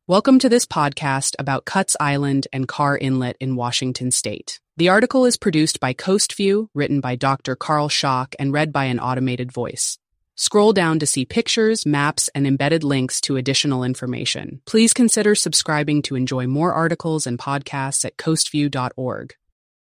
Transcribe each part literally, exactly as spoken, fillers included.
Welcome to this podcast about Cutts Island and Carr Inlet in Washington State. The article is produced by Coastview, written by Doctor Carl Schock, and read by an automated voice. Scroll down to see pictures, maps, and embedded links to additional information. Please consider subscribing to enjoy more articles and podcasts at coastview dot org.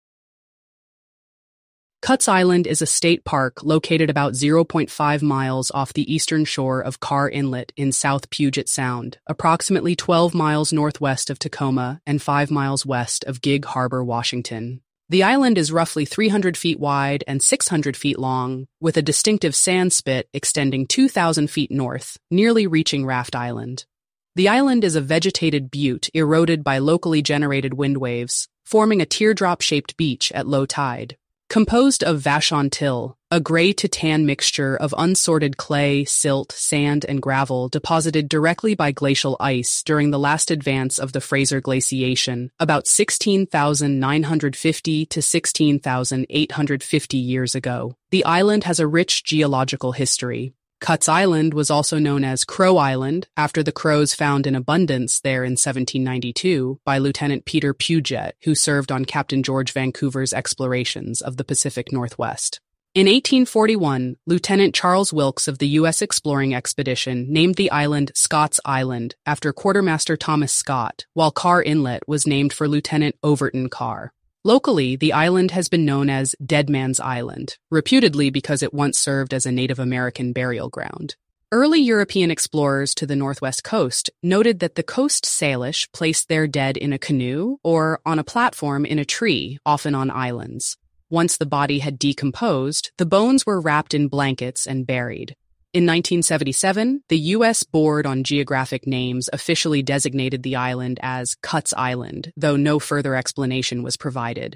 Cutts Island is a state park located about zero point five miles off the eastern shore of Carr Inlet in South Puget Sound, approximately twelve miles northwest of Tacoma and five miles west of Gig Harbor, Washington. The island is roughly three hundred feet wide and six hundred feet long, with a distinctive sand spit extending two thousand feet north, nearly reaching Raft Island. The island is a vegetated butte eroded by locally generated wind waves, forming a teardrop-shaped beach at low tide. Composed of Vashon till, a gray to tan mixture of unsorted clay, silt, sand, and gravel deposited directly by glacial ice during the last advance of the Fraser glaciation, about sixteen thousand nine hundred fifty to sixteen thousand eight hundred fifty years ago. The island has a rich geological history. Cutts Island was also known as Crow Island, after the crows found in abundance there in seventeen ninety-two by Lieutenant Peter Puget, who served on Captain George Vancouver's explorations of the Pacific Northwest. In eighteen forty-one, Lieutenant Charles Wilkes of the U S exploring expedition named the island Scott's Island after Quartermaster Thomas Scott, while Carr Inlet was named for Lieutenant Overton Carr. Locally, the island has been known as Dead Man's Island, reputedly because it once served as a Native American burial ground. Early European explorers to the northwest coast noted that the Coast Salish placed their dead in a canoe or on a platform in a tree, often on islands. Once the body had decomposed, the bones were wrapped in blankets and buried. In nineteen seventy-seven, the U S Board on Geographic Names officially designated the island as Cutts Island, though no further explanation was provided.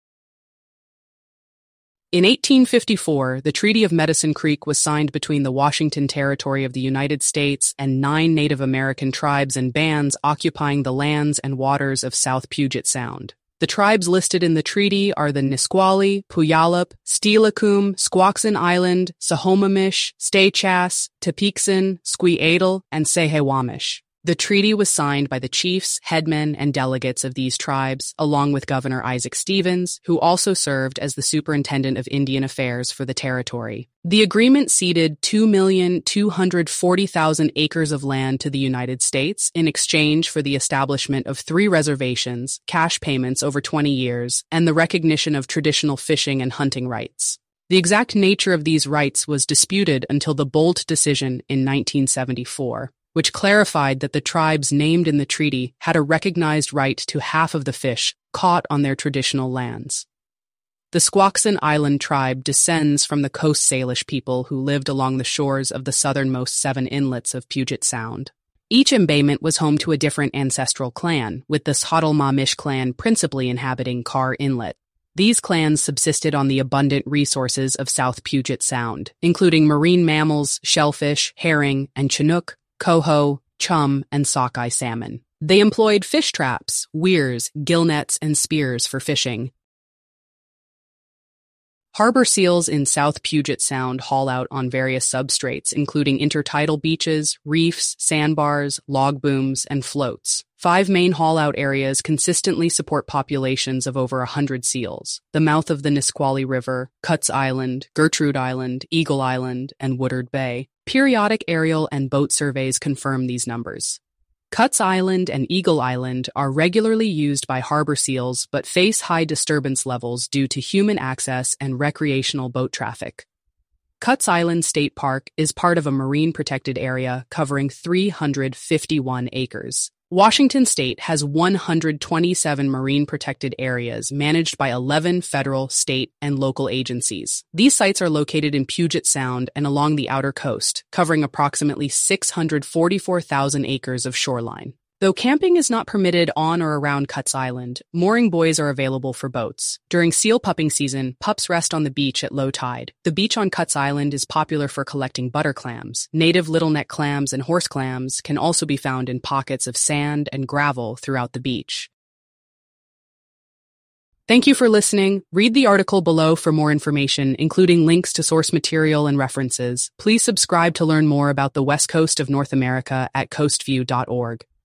In eighteen fifty-four, the Treaty of Medicine Creek was signed between the Washington Territory of the United States and nine Native American tribes and bands occupying the lands and waters of South Puget Sound. The tribes listed in the treaty are the Nisqually, Puyallup, Steilacoom, Squaxin Island, Sahomamish, Staychas, Tepexan, Squeadle, and Sehewamish. The treaty was signed by the chiefs, headmen, and delegates of these tribes, along with Governor Isaac Stevens, who also served as the Superintendent of Indian Affairs for the territory. The agreement ceded two million two hundred forty thousand acres of land to the United States in exchange for the establishment of three reservations, cash payments over twenty years, and the recognition of traditional fishing and hunting rights. The exact nature of these rights was disputed until the Bolt decision in nineteen seventy-four. Which clarified that the tribes named in the treaty had a recognized right to half of the fish caught on their traditional lands. The Squaxin Island tribe descends from the Coast Salish people who lived along the shores of the southernmost seven inlets of Puget Sound. Each embayment was home to a different ancestral clan, with the Squattlemomish clan principally inhabiting Carr Inlet. These clans subsisted on the abundant resources of South Puget Sound, including marine mammals, shellfish, herring, and Chinook, coho, chum, and sockeye salmon. They employed fish traps, weirs, gill nets, and spears for fishing. Harbor seals in South Puget Sound haul out on various substrates, including intertidal beaches, reefs, sandbars, log booms, and floats. Five main haul-out areas consistently support populations of over a hundred seals: the mouth of the Nisqually River, Cutts Island, Gertrude Island, Eagle Island, and Woodard Bay. Periodic aerial and boat surveys confirm these numbers. Cutts Island and Eagle Island are regularly used by harbor seals but face high disturbance levels due to human access and recreational boat traffic. Cutts Island State Park is part of a marine protected area covering three hundred fifty-one acres. Washington State has one hundred twenty-seven marine protected areas managed by eleven federal, state, and local agencies. These sites are located in Puget Sound and along the outer coast, covering approximately six hundred forty-four thousand acres of shoreline. Though camping is not permitted on or around Cutts Island, mooring buoys are available for boats. During seal pupping season, pups rest on the beach at low tide. The beach on Cutts Island is popular for collecting butter clams. Native little neck clams and horse clams can also be found in pockets of sand and gravel throughout the beach. Thank you for listening. Read the article below for more information, including links to source material and references. Please subscribe to learn more about the West Coast of North America at coastview dot org.